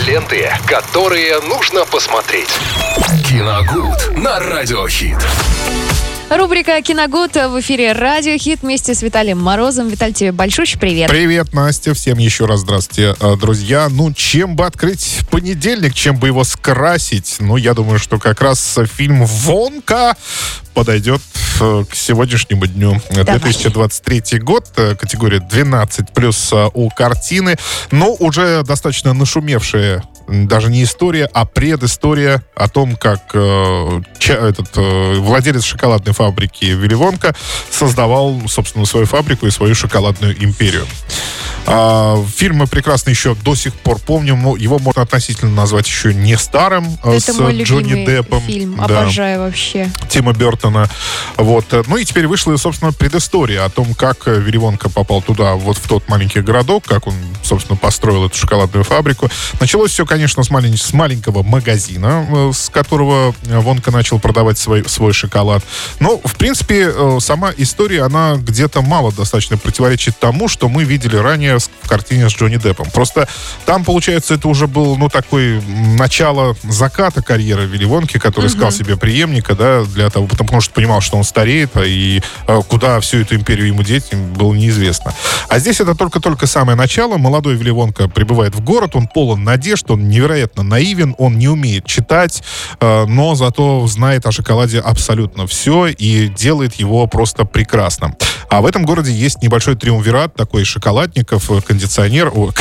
Ленты, которые нужно посмотреть. Киногуд на Радиохит. Рубрика «Киногуд» в эфире «Радио Хит» вместе с Виталием Морозом. Виталий, тебе большущий привет. Привет, Настя. Всем еще раз здравствуйте, друзья. Чем бы открыть понедельник, чем бы его скрасить? Я думаю, что как раз фильм «Вонка» подойдет к сегодняшнему дню. Давай. 2023 год, категория 12+, у картины. Уже достаточно нашумевшая даже не история, а предыстория о том, как владелец шоколадной фабрики Вилли Вонка создавал, собственно, свою фабрику и свою шоколадную империю. Фильм мы прекрасно еще до сих пор помним. Его можно относительно назвать еще не старым. Это с мой Джонни любимый Деппом. фильм. Да. Обожаю вообще. Тима Бертона. И теперь вышла, собственно, предыстория о том, как Вилли Вонка попал туда, в тот маленький городок, как он, собственно, построил эту шоколадную фабрику. Началось все, конечно, с маленького магазина, с которого Вонка начал продавать свой шоколад. Но, в принципе, сама история, она где-то мало достаточно противоречит тому, что мы видели ранее в картине с Джонни Деппом. Просто там, получается, это уже был, такой начало заката карьеры Вилли Вонки, который искал себе преемника, для того, потому что понимал, что он стареет, и куда всю эту империю ему деть, было неизвестно. А здесь это только-только самое начало. Молодой Вилли Вонка прибывает в город, он полон надежд, он невероятно наивен, он не умеет читать, но зато знает о шоколаде абсолютно все и делает его просто прекрасно. А в этом городе есть небольшой триумвират такой шоколадников, кондиционеров,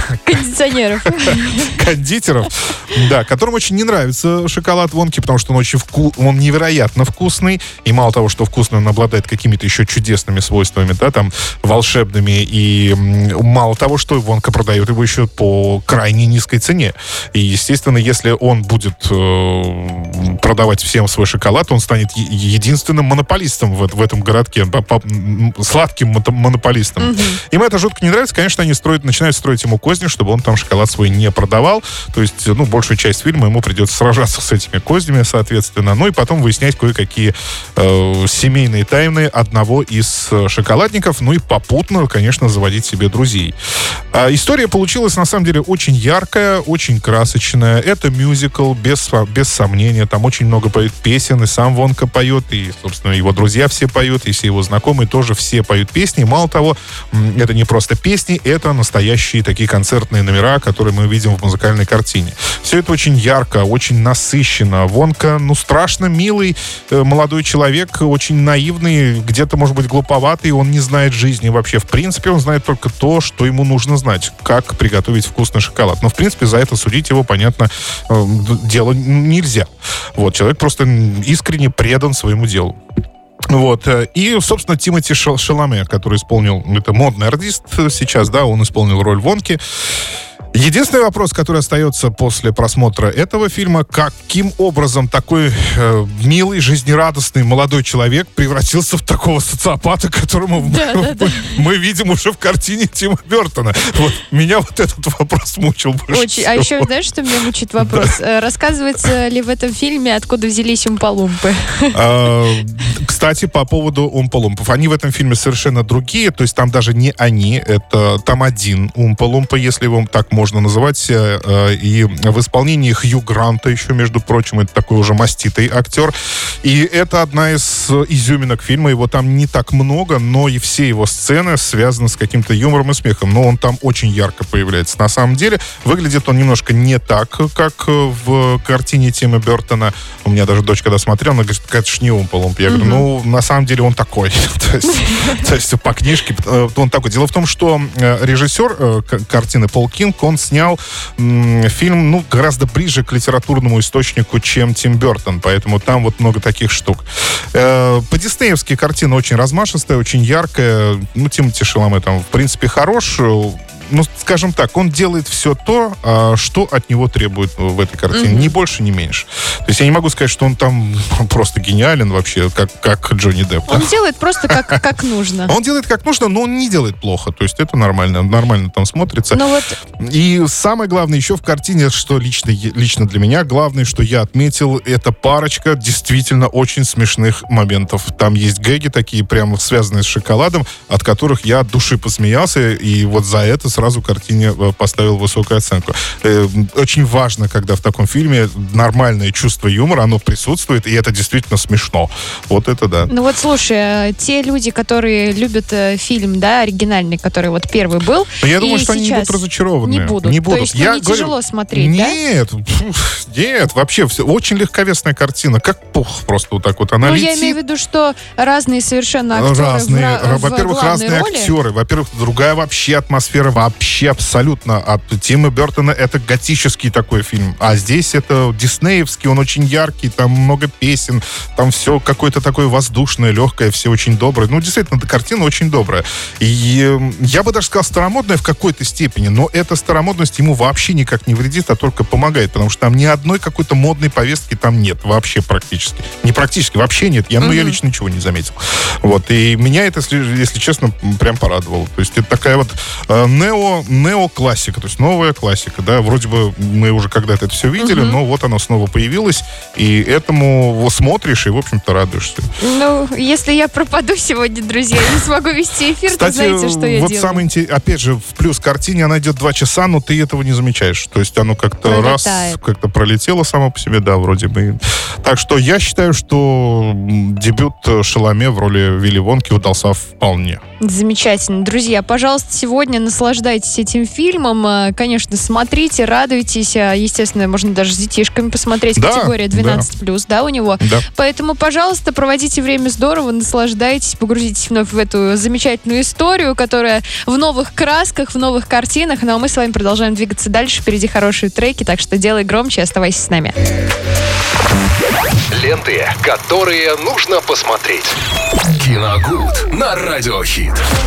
кондитеров, да, которым очень не нравится шоколад Вонки, потому что он невероятно вкусный, и мало того, что вкусный, он обладает какими-то еще чудесными свойствами, волшебными, и мало того, что Вонка продает его еще по крайне низкой цене. И, естественно, если он будет продавать всем свой шоколад, он станет единственным монополистом в этом городке, сладким монополистом. Им это жутко не нравится. Конечно, они начинают строить ему козни, чтобы он там шоколад свой не продавал. То есть, большую часть фильма ему придется сражаться с этими кознями, соответственно. И потом выяснять кое-какие семейные тайны одного из шоколадников. И попутно, конечно, заводить себе друзей. История получилась, на самом деле, очень яркая, очень красочная. Это мюзикл, без сомнения. Там очень много поют песен, и сам Вонка поет, и, собственно, его друзья все поют, и все его знакомые тоже все поют песни. Мало того, это не просто песни, это настоящие такие концертные номера, которые мы видим в музыкальной картине. Все это очень ярко, очень насыщенно. Вонка, страшно милый молодой человек, очень наивный, где-то, может быть, глуповатый, он не знает жизни вообще. В принципе, он знает только то, что ему нужно знать, как приготовить вкусный шоколад. Но, в принципе, за это судить его, понятно, дело нельзя. Человек просто искренне предан своему делу. И, собственно, Тимоти Шаламе, который исполнил, это модный артист сейчас, он исполнил роль Вонки. Единственный вопрос, который остается после просмотра этого фильма, каким образом такой милый, жизнерадостный молодой человек превратился в такого социопата, которому мы видим уже в картине Тима Бертона. Меня этот вопрос мучил больше всего. А еще, знаешь, что меня мучит вопрос? Рассказывается ли в этом фильме, откуда взялись Умпа-Лумпы? Кстати, по поводу Умпа-Лумпов. Они в этом фильме совершенно другие, то есть там даже не они, это там один Умпа-Лумпа, если его так можно называть, и в исполнении Хью Гранта еще, между прочим, это такой уже маститый актер, и это одна из изюминок фильма, его там не так много, но и все его сцены связаны с каким-то юмором и смехом, но он там очень ярко появляется. На самом деле, выглядит он немножко не так, как в картине Тима Бертона. У меня даже дочь, когда смотрела, она говорит, это ж не Умпа-Лумп. Я говорю, на самом деле он такой. То есть по книжке он такой. Дело в том, что режиссер картины Пол Кинг, он снял фильм, гораздо ближе к литературному источнику, чем Тим Бертон, поэтому там много таких штук. По-диснеевски картина очень размашистая, очень яркая. Тимоти Шаламе там, в принципе, хорош. Скажем так, он делает все то, что от него требует в этой картине. Ни больше, ни меньше. То есть я не могу сказать, что он там просто гениален вообще, как Джонни Депп. Он делает просто как нужно. Он делает как нужно, но он не делает плохо. То есть это нормально там смотрится. И самое главное еще в картине, что лично для меня, главное, что я отметил, это парочка действительно очень смешных моментов. Там есть гэги такие, прямо связанные с шоколадом, от которых я от души посмеялся, и за это сразу картине поставил высокую оценку. Очень важно, когда в таком фильме нормальное чувство юмора, оно присутствует, и это действительно смешно. Вот это да. Ну вот слушай, те люди, которые любят фильм, да, оригинальный, который вот первый был, я думаю, что они не будут разочарованы. Не будут. То есть не тяжело смотреть, нет, да? Нет, вообще все, очень легковесная картина, как пух просто вот так вот. Она летит. Я имею в виду, что разные совершенно актеры во-первых, разные роли. актеры. Во-первых, другая вообще атмосфера, вообще абсолютно. От Тима Бертона это готический такой фильм. А здесь это диснеевский, он очень яркий, там много песен, там все какое-то такое воздушное, легкое, все очень доброе. Ну, действительно, эта картина очень добрая. И я бы даже сказал, старомодная в какой-то степени, но эта старомодность ему вообще никак не вредит, а только помогает, потому что там ни одной какой-то модной повестки там нет вообще практически. Не практически, вообще нет. Я лично ничего не заметил. Вот. И меня это, если честно, прям порадовало. То есть это такая вот неоклассика, то есть новая классика, да, вроде бы мы уже когда-то это все видели, но вот оно снова появилось, и этому смотришь и, в общем-то, радуешься. Ну, если я пропаду сегодня, друзья, не смогу вести эфир, кстати, то знаете, что я делаю. Самый опять же, в плюс картине, она идет 2 часа, но ты этого не замечаешь. То есть оно как-то как-то пролетело само по себе, да, вроде бы. Так что я считаю, что дебют Шаломе в роли Вилли Вонки удался вполне. Замечательно. Друзья, пожалуйста, сегодня наслаждайтесь этим фильмом. Конечно, смотрите, радуйтесь. Естественно, можно даже с детишками посмотреть. Да, категория 12+, да, у него. Да. Поэтому, пожалуйста, проводите время здорово, наслаждайтесь, погрузитесь вновь в эту замечательную историю, которая в новых красках, в новых картинах. Ну а мы с вами продолжаем двигаться дальше. Впереди хорошие треки, так что делай громче, оставайся с нами. Ленты, которые нужно посмотреть. Киногуд на Радиохит.